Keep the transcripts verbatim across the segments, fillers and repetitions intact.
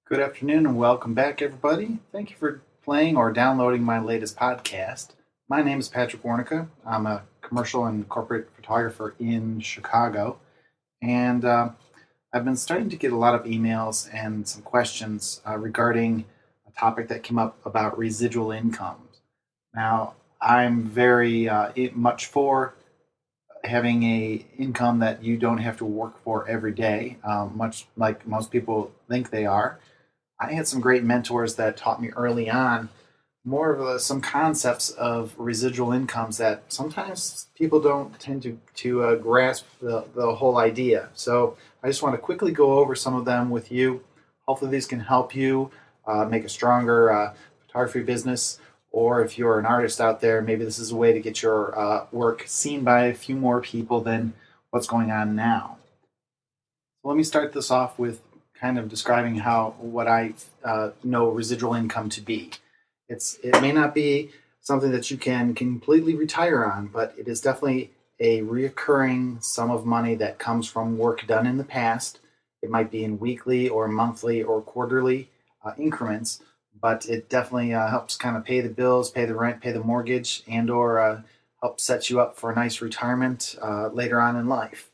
Good afternoon and welcome back, everybody. Thank you for playing or downloading my latest podcast. My name is Patrick Warnica. I'm a commercial and corporate photographer in Chicago, and uh, I've been starting to get a lot of emails and some questions uh, regarding a topic that came up about residual incomes. Now, I'm very uh, much for having a income that you don't have to work for every day, um, much like most people think they are. I had some great mentors that taught me early on more of a, some concepts of residual incomes that sometimes people don't tend to, to uh, grasp the, the whole idea. So I just want to quickly go over some of them with you. Hopefully these can help you uh, make a stronger uh, photography business, or if you're an artist out there, maybe this is a way to get your uh, work seen by a few more people than what's going on now. So let me start this off with kind of describing how what I uh, know residual income to be. It's it may not be something that you can completely retire on, but it is definitely a reoccurring sum of money that comes from work done in the past. It might be in weekly or monthly or quarterly uh, increments, but it definitely uh, helps kind of pay the bills, pay the rent, pay the mortgage, and or uh, help set you up for a nice retirement uh, later on in life.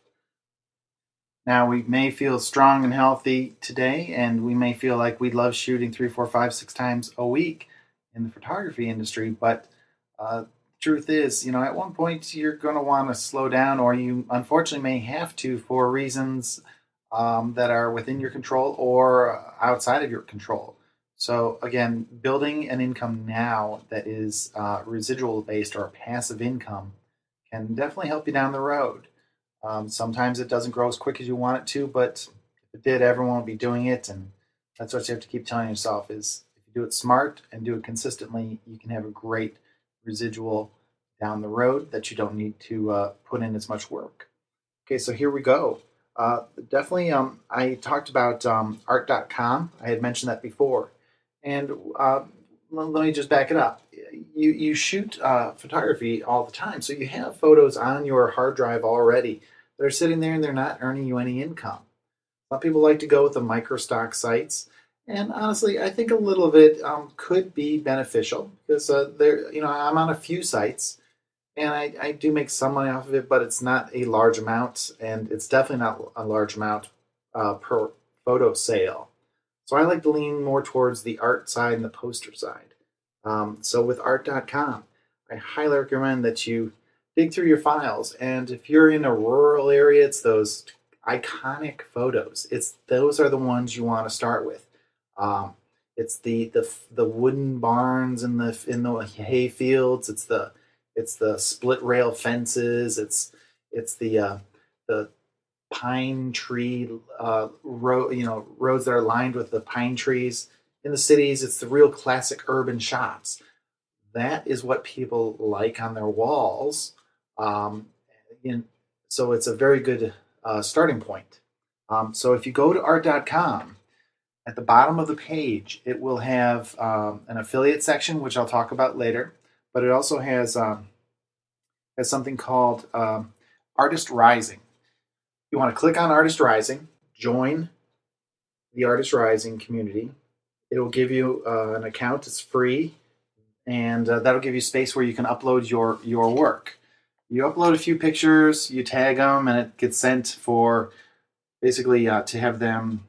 Now, we may feel strong and healthy today, and we may feel like we love shooting three, four, five, six times a week in the photography industry. But uh, the truth is, you know, at one point you're going to want to slow down, or you unfortunately may have to for reasons um, that are within your control or outside of your control. So, again, building an income now that is uh, residual based or passive income can definitely help you down the road. Um, sometimes it doesn't grow as quick as you want it to, but if it did, everyone would be doing it, and that's what you have to keep telling yourself is if you do it smart and do it consistently, you can have a great residual down the road that you don't need to uh, put in as much work. Okay, so here we go. Uh, definitely, um, I talked about um, art dot com. I had mentioned that before. And uh, let me just back it up. You, you shoot uh, photography all the time, so you have photos on your hard drive already. They're sitting there and they're not earning you any income. Some people like to go with the micro stock sites, and honestly, I think a little of it um, could be beneficial because uh, there, you know, I'm on a few sites, and I, I do make some money off of it, but it's not a large amount, and it's definitely not a large amount uh, per photo sale. So I like to lean more towards the art side and the poster side. Um, so with art dot com, I highly recommend that you dig through your files. And if you're in a rural area, it's those iconic photos. It's those are the ones you want to start with. Um, it's the, the the wooden barns in the in the hay fields. It's the it's the split rail fences. It's it's the uh, the pine tree uh, road, you know, roads that are lined with the pine trees. In the cities, it's the real classic urban shots. That is what people like on their walls. Um, in, so it's a very good uh, starting point. Um, so if you go to art dot com, at the bottom of the page, it will have um, an affiliate section, which I'll talk about later. But it also has um, has something called um, Artist Rising. You want to click on Artist Rising, join the Artist Rising community. It will give you uh, an account. It's free, and uh, that'll give you space where you can upload your your work. You upload a few pictures, you tag them, and it gets sent for basically uh, to have them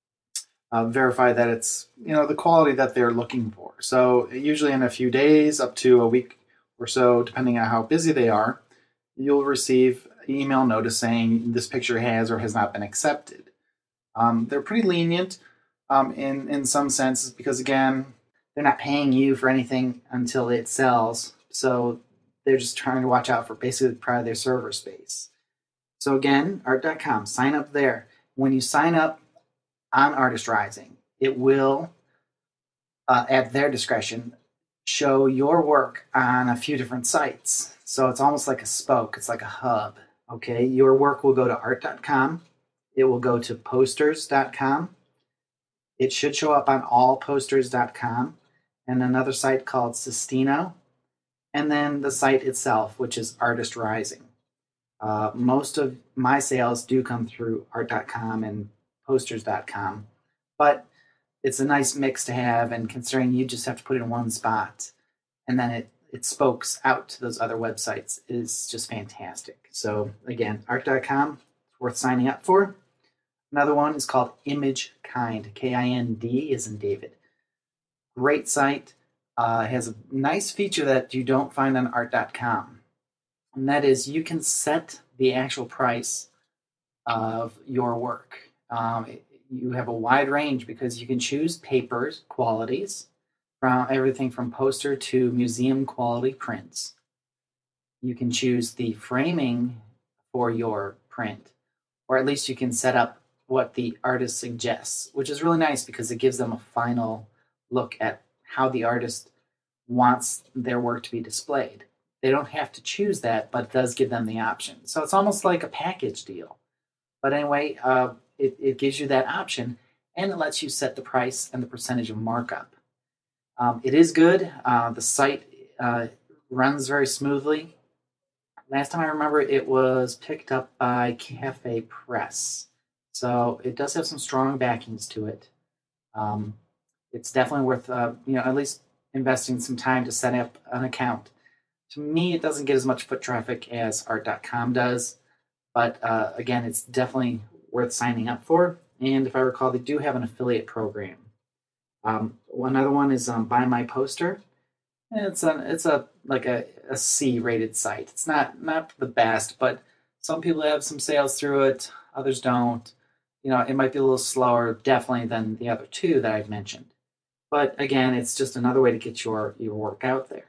uh, verify that it's you know the quality that they're looking for. So usually in a few days, up to a week or so, depending on how busy they are, you'll receive an email notice saying this picture has or has not been accepted. Um, they're pretty lenient um, in in some senses because again, they're not paying you for anything until it sells. So they're just trying to watch out for basically part of their server space. So again, art dot com, sign up there. When you sign up on Artist Rising, it will, uh, at their discretion, show your work on a few different sites. So it's almost like a spoke. It's like a hub. Okay, your work will go to art dot com. It will go to posters dot com. It should show up on all posters dot com and another site called Sistino, and then the site itself, which is Artist Rising. Uh, most of my sales do come through art dot com and posters dot com, but it's a nice mix to have, and considering you just have to put it in one spot and then it, it spokes out to those other websites is just fantastic. So again, art dot com, worth signing up for. Another one is called ImageKind, K I N D as in David. Great site. Uh, has a nice feature that you don't find on art dot com, and that is you can set the actual price of your work. Um, it, you have a wide range because you can choose papers, qualities, from everything from poster to museum quality prints. You can choose the framing for your print, or at least you can set up what the artist suggests, which is really nice because it gives them a final look at how the artist wants their work to be displayed. They don't have to choose that, but it does give them the option. So it's almost like a package deal. But anyway, uh, it, it gives you that option, and it lets you set the price and the percentage of markup. Um, it is good. Uh, the site uh, runs very smoothly. Last time I remember, it was picked up by Cafe Press. So it does have some strong backings to it. Um, it's definitely worth, uh, you know, at least investing some time to set up an account. To me, it doesn't get as much foot traffic as art dot com does, but uh, again, it's definitely worth signing up for. And if I recall, they do have an affiliate program. Um, another one is um, Buy My Poster. It's a it's a like a, a C rated site. It's not not the best, but some people have some sales through it. Others don't. You know, it might be a little slower, definitely, than the other two that I've mentioned. But again, it's just another way to get your your work out there.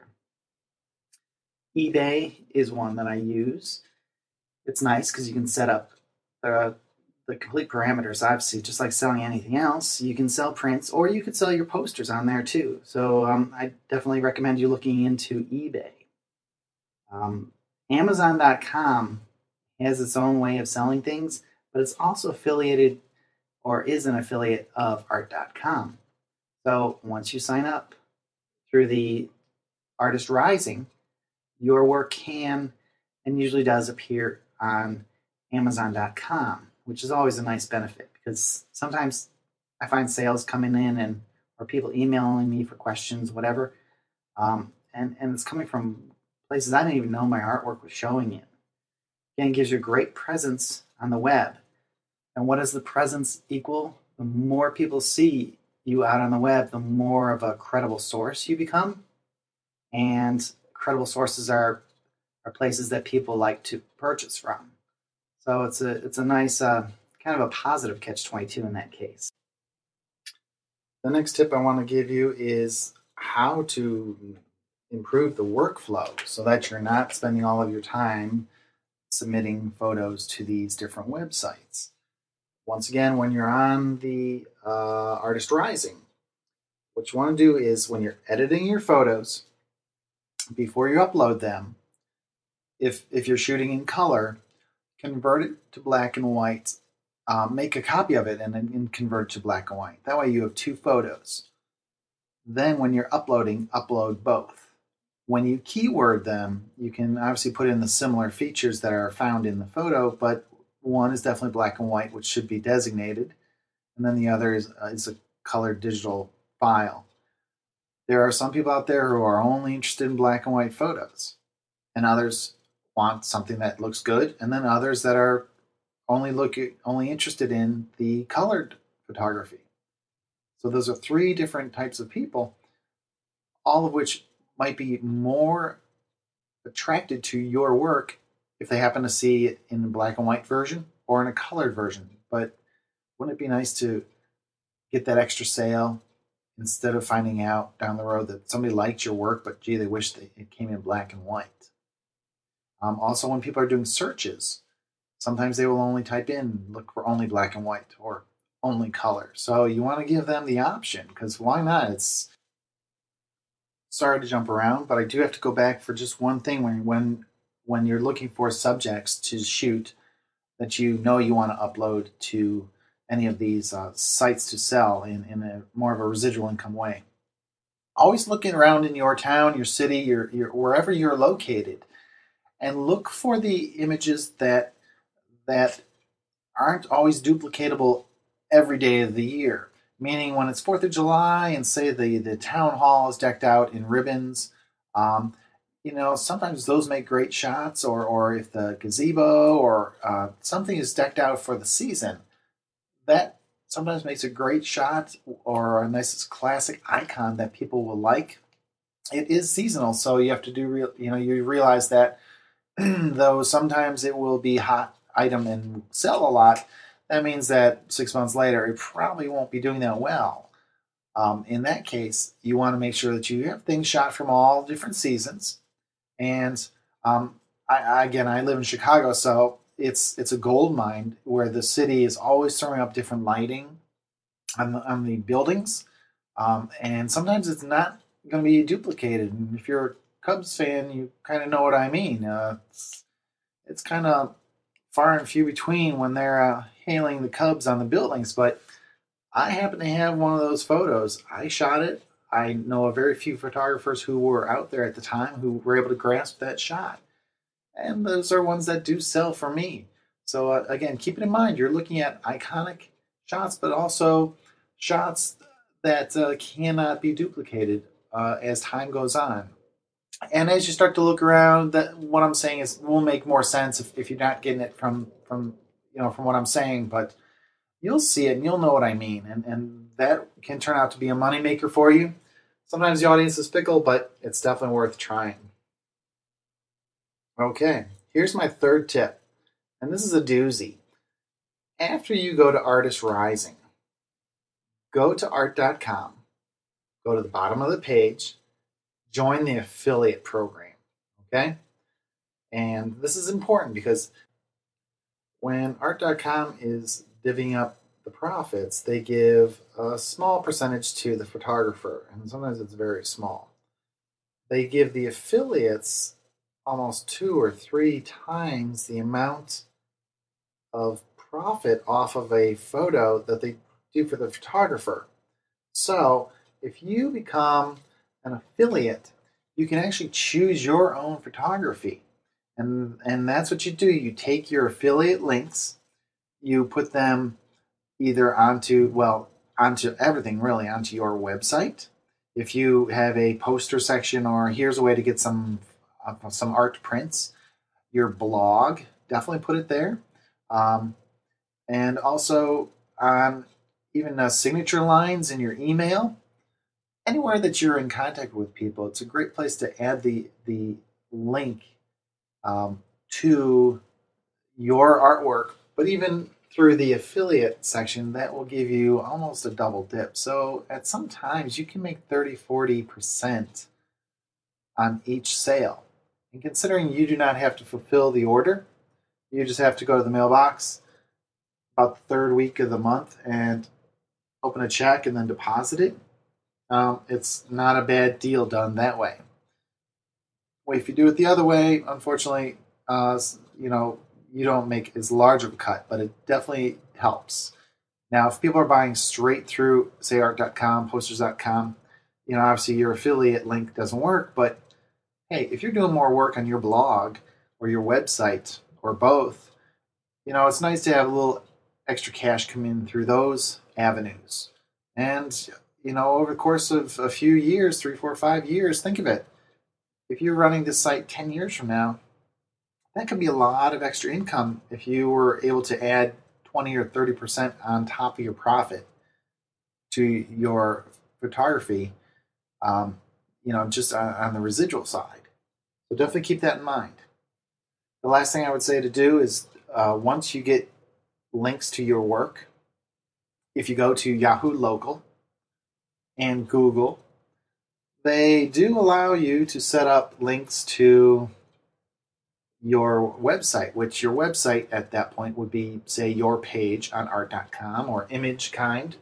eBay is one that I use. It's nice because you can set up the the complete parameters. Obviously, just like selling anything else, you can sell prints or you could sell your posters on there too. So um, I definitely recommend you looking into eBay. Um, Amazon dot com has its own way of selling things, but it's also affiliated or is an affiliate of art dot com. So once you sign up through the Artist Rising, your work can and usually does appear on Amazon dot com, which is always a nice benefit because sometimes I find sales coming in and or people emailing me for questions, whatever, um, and and it's coming from places I didn't even know my artwork was showing in. Again, it gives you a great presence on the web. And what does the presence equal? The more people see you out on the web, the more of a credible source you become. And credible sources are are places that people like to purchase from. So it's a it's a nice uh, kind of a positive catch twenty-two in that case. The next tip I want to give you is how to improve the workflow so that you're not spending all of your time submitting photos to these different websites. Once again, when you're on the uh, Artist Rising, what you want to do is when you're editing your photos, before you upload them, if if you're shooting in color, convert it to black and white, um, make a copy of it and then convert it to black and white. That way you have two photos. Then when you're uploading, upload both. When you keyword them, you can obviously put in the similar features that are found in the photo, but one is definitely black and white, which should be designated, and then the other is, uh, is a colored digital file. There are some people out there who are only interested in black and white photos, and others want something that looks good, and then others that are only look only interested in the colored photography. So those are three different types of people, all of which might be more attracted to your work if they happen to see it in a black and white version or in a colored version. But wouldn't it be nice to get that extra sale instead of finding out down the road that somebody liked your work, but gee, they wish they, it came in black and white? Um, also, when people are doing searches, sometimes they will only type in, look for only black and white or only color. So you want to give them the option because why not? It's sorry to jump around, but I do have to go back for just one thing when when when you're looking for subjects to shoot that you know you want to upload to any of these uh, sites to sell in, in a more of a residual income way. Always looking around in your town, your city, your, your wherever you're located, and look for the images that that aren't always duplicatable every day of the year. meaning when it's fourth of July and say the, the town hall is decked out in ribbons, um, you know, sometimes those make great shots, or, or if the gazebo or uh, something is decked out for the season, that sometimes makes a great shot or a nice classic icon that people will like. It is seasonal, so you have to do, real, you know, you realize that though sometimes it will be hot item and sell a lot, that means that six months later it probably won't be doing that well. Um, in that case, you want to make sure that you have things shot from all different seasons. And um, I, I, again, I live in Chicago, so it's it's a gold mine where the city is always throwing up different lighting on the, on the buildings, um, and sometimes it's not going to be duplicated. And if you're a Cubs fan, you kind of know what I mean. Uh, it's it's kind of far and few between when they're uh, hailing the Cubs on the buildings, but I happen to have one of those photos. I shot it. I know a very few photographers who were out there at the time who were able to grasp that shot. And those are ones that do sell for me. So uh, again, keep it in mind, you're looking at iconic shots, but also shots that uh, cannot be duplicated uh, as time goes on. And as you start to look around, that what I'm saying is will make more sense if, if you're not getting it from from you know from what I'm saying, but you'll see it and you'll know what I mean, and and that can turn out to be a moneymaker for you. Sometimes the audience is fickle, but it's definitely worth trying. Okay, here's my third tip, and this is a doozy. After you go to Artist Rising, go to art dot com, go to the bottom of the page, join the affiliate program, okay? And this is important because when art dot com is divvying up the profits, they give a small percentage to the photographer, and sometimes it's very small. They give the affiliates almost two or three times the amount of profit off of a photo that they do for the photographer. So if you become an affiliate, you can actually choose your own photography. And, and that's what you do. You take your affiliate links, you put them either onto, well, onto everything really, onto your website. If you have a poster section, or here's a way to get some uh, some art prints, your blog, definitely put it there. Um, and also on even uh, signature lines in your email, anywhere that you're in contact with people, it's a great place to add the the link um, to your artwork. But even through the affiliate section, that will give you almost a double dip. So at some times you can make thirty, forty percent on each sale. And considering you do not have to fulfill the order, you just have to go to the mailbox about the third week of the month and open a check and then deposit it. Um, it's not a bad deal done that way. Well, if you do it the other way, unfortunately, uh, you know, you don't make as large of a cut, but it definitely helps. Now, if people are buying straight through, say, art dot com, posters dot com, you know, obviously your affiliate link doesn't work, but hey, if you're doing more work on your blog or your website or both, you know, it's nice to have a little extra cash come in through those avenues. And, you know, over the course of a few years, three, four, five years, think of it. If you're running this site ten years from now, that could be a lot of extra income if you were able to add twenty or thirty percent on top of your profit to your photography, um, you know, just on, on the residual side. So definitely keep that in mind. The last thing I would say to do is uh, once you get links to your work, if you go to Yahoo Local and Google, they do allow you to set up links to your website, which your website at that point would be, say, your page on art dot com or ImageKind.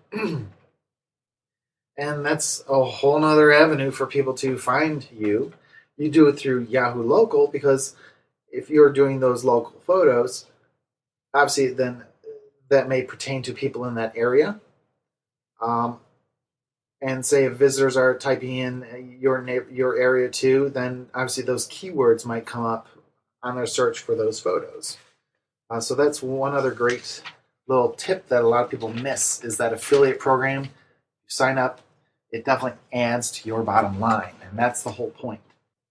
And that's a whole nother avenue for people to find you. You do it through Yahoo Local because if you're doing those local photos, obviously then that may pertain to people in that area. Um, and say if visitors are typing in your your area too, then obviously those keywords might come up on their search for those photos. Uh, so that's one other great little tip that a lot of people miss is that affiliate program. you sign up, it definitely adds to your bottom line, and that's the whole point.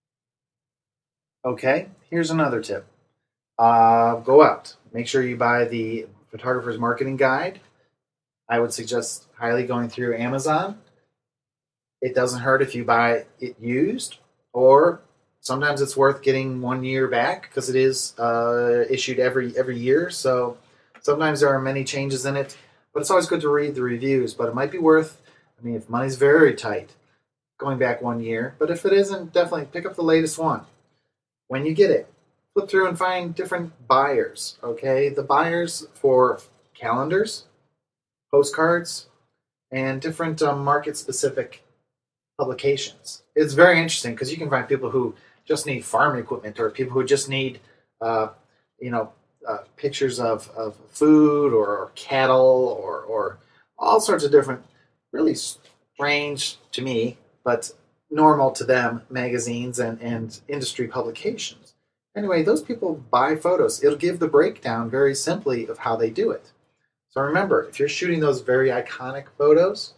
Okay, here's another tip. Uh, go out. Make sure you buy the Photographer's Marketing Guide. I would suggest highly going through Amazon. It doesn't hurt if you buy it used, or sometimes it's worth getting one year back because it is uh, issued every every year. So sometimes there are many changes in it, but it's always good to read the reviews. But it might be worth, I mean, if money's very tight, going back one year. But if it isn't, definitely pick up the latest one. When you get it, flip through and find different buyers, okay? The buyers for calendars, postcards, and different um, market-specific publications. It's very interesting because you can find people who just need farm equipment, or people who just need, uh, you know, uh, pictures of, of food or, or cattle or, or all sorts of different, really strange to me, but normal to them, magazines and, and industry publications. Anyway, those people buy photos. It'll give the breakdown very simply of how they do it. So remember, if you're shooting those very iconic photos,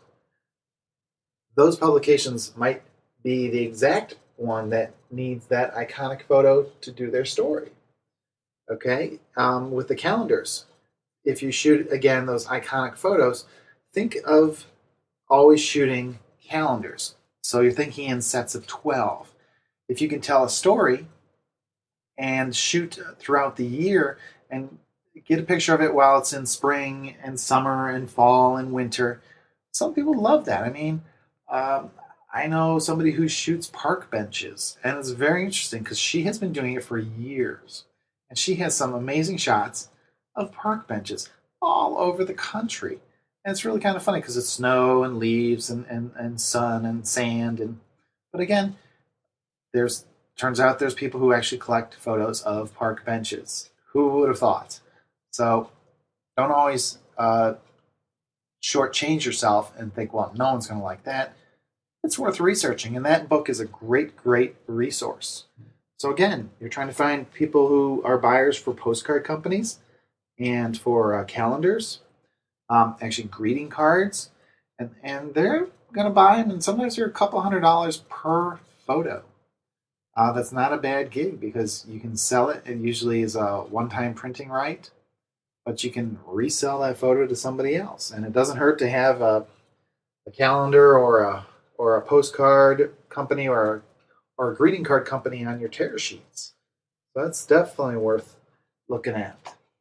those publications might be the exact one that needs that iconic photo to do their story. Okay? Um, with the calendars, if you shoot, again, those iconic photos, think of always shooting calendars. So you're thinking in sets of twelve. If you can tell a story and shoot throughout the year and get a picture of it while it's in spring and summer and fall and winter, some people love that. I mean, um, I know somebody who shoots park benches, and it's very interesting because she has been doing it for years. And she has some amazing shots of park benches all over the country. And it's really kind of funny because it's snow and leaves and, and, and sun and sand. And but again, there's turns out there's people who actually collect photos of park benches. Who would have thought? So don't always uh, shortchange yourself and think, well, no one's going to like that. It's worth researching, and that book is a great, great resource. So again, you're trying to find people who are buyers for postcard companies and for uh, calendars, um, actually greeting cards, and, and they're going to buy them, and sometimes they're a couple hundred dollars per photo. Uh, that's not a bad gig because you can sell it. It usually is a one-time printing right, but you can resell that photo to somebody else, and it doesn't hurt to have a, a calendar or a or a postcard company or a, or a greeting card company on your tear sheets. So that's definitely worth looking at.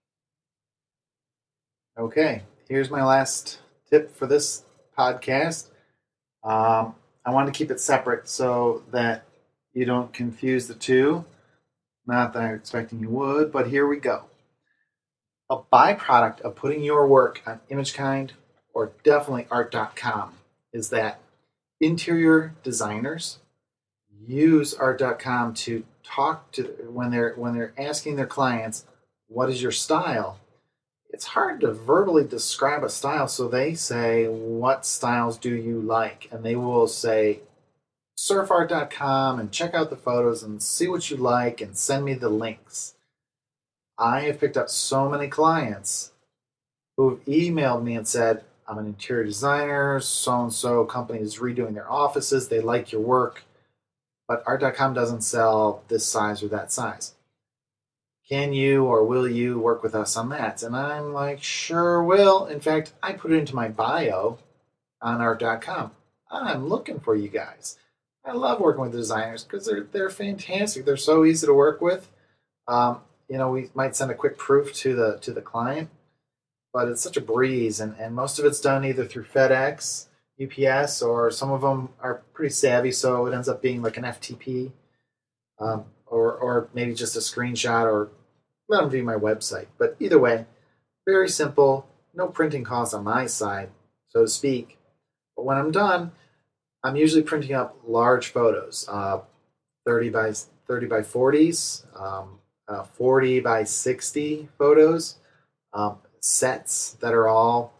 Okay, here's my last tip for this podcast. Um, I want to keep it separate so that you don't confuse the two. Not that I'm expecting you would, but here we go. A byproduct of putting your work on ImageKind or definitely art dot com is that interior designers use art dot com to talk to when they're when they're asking their clients, what is your style? It's hard to verbally describe a style, so they say, what styles do you like? And they will say, surf art dot com and check out the photos and see what you like and send me the links. I have picked up so many clients who have emailed me and said, I'm an interior designer, so-and-so company is redoing their offices, they like your work, but art dot com doesn't sell this size or that size. Can you or will you work with us on that? And I'm like, sure will. In fact, I put it into my bio on art dot com. I'm looking for you guys. I love working with designers because they're they're fantastic. They're so easy to work with. Um, you know, we might send a quick proof to the to the client, but it's such a breeze, and, and most of it's done either through FedEx, U P S, or some of them are pretty savvy, so it ends up being like an F T P, um, or or maybe just a screenshot, or let them view my website. But either way, very simple, no printing costs on my side, so to speak. But when I'm done, I'm usually printing up large photos, uh, thirty by thirty by forties, um, uh, forty by sixty photos, um, sets that are all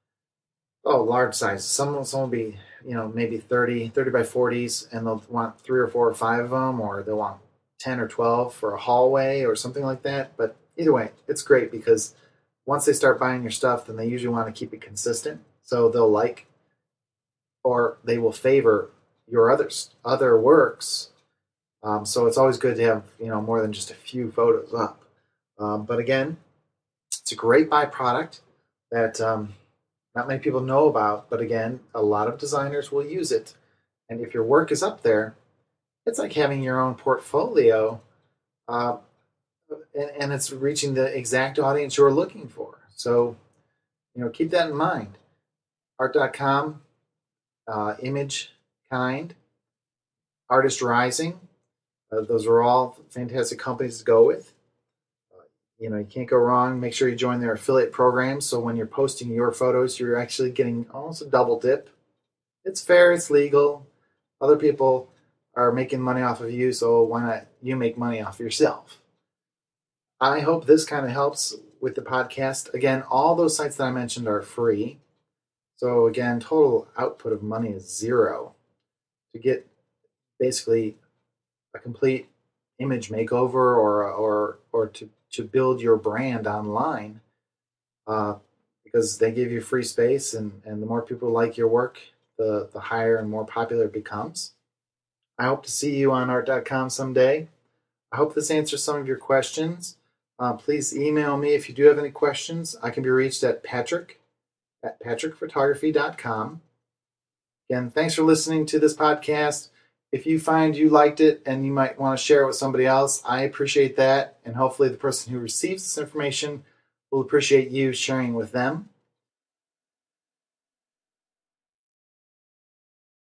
oh large sizes. Some some will be you know maybe thirty, thirty by forties, and they'll want three or four or five of them, or they'll want ten or twelve for a hallway or something like that. But either way, it's great because once they start buying your stuff, then they usually want to keep it consistent, so they'll like or they will favor your others other works. Um, so it's always good to have, you know, more than just a few photos up. Um, but again, it's a great byproduct that um, not many people know about. But again, a lot of designers will use it. And if your work is up there, it's like having your own portfolio, uh, and, and it's reaching the exact audience you're looking for. So, you know, keep that in mind. Art dot com, uh, Image Kind, Artist Rising. Uh, those are all fantastic companies to go with. Uh, you know, you can't go wrong. Make sure you join their affiliate program, so when you're posting your photos, you're actually getting almost a double dip. It's fair, it's legal. Other people are making money off of you, so why not you make money off yourself? I hope this kind of helps with the podcast. Again, all those sites that I mentioned are free. So again, total output of money is zero. To get basically a complete image makeover or or or to, to build your brand online, uh, because they give you free space, and, and the more people like your work, the, the higher and more popular it becomes. I hope to see you on art dot com someday. I hope this answers some of your questions. Uh, please email me if you do have any questions. I can be reached at Patrick at patrick photography dot com. Again, thanks for listening to this podcast. If you find you liked it and you might want to share it with somebody else, I appreciate that. And hopefully the person who receives this information will appreciate you sharing with them.